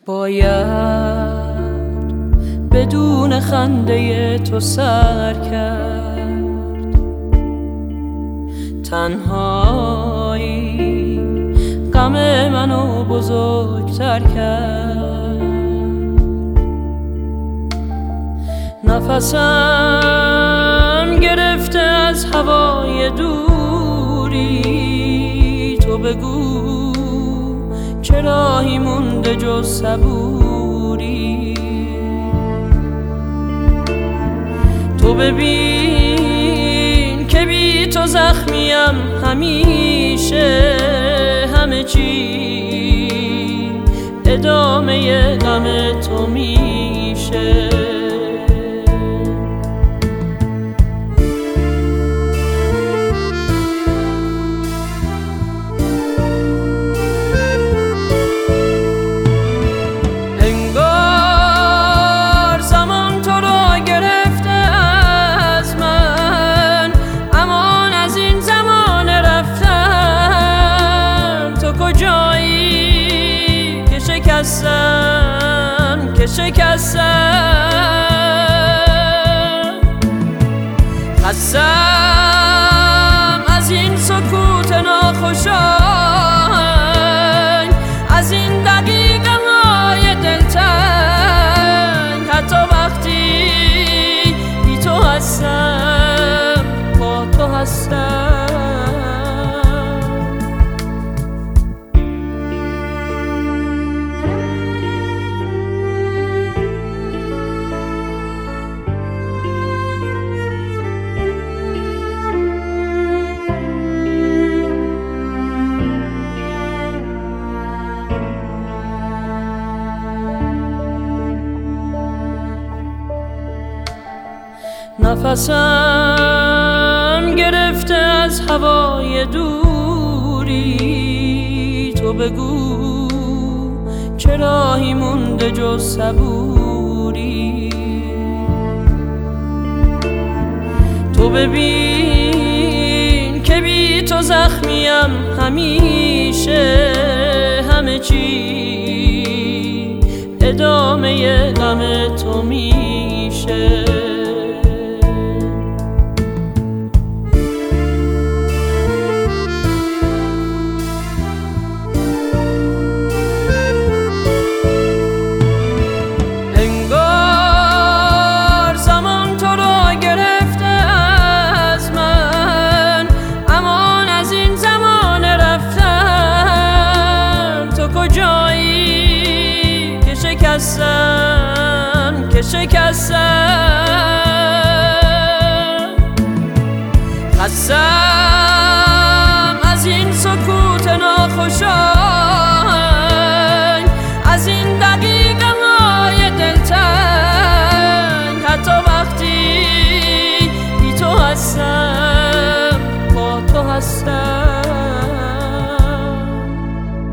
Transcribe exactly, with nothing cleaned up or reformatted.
باید بدون خنده تو سر کرد، تنهایی غم منو بزرگتر کرد. نفسم گرفته از هوای دوری، تو بگو چه راهی مونده جز صبوری. تو ببین که بی تو زخمیم همیشه، همه چی ادامه غم تو میشه. شکستم که شکستم، خستم از این سکوت ناخوشایند، از این دقیقه های دلتنگ. حتی وقتی بی تو هستم با تو هستم. نفسم گرفته از هوای دوری، تو بگو چه راهی مونده جز صبوری. تو ببین که بی تو زخمیم همیشه، همه چی ادامه غم تو میشه. شکستم که شکستم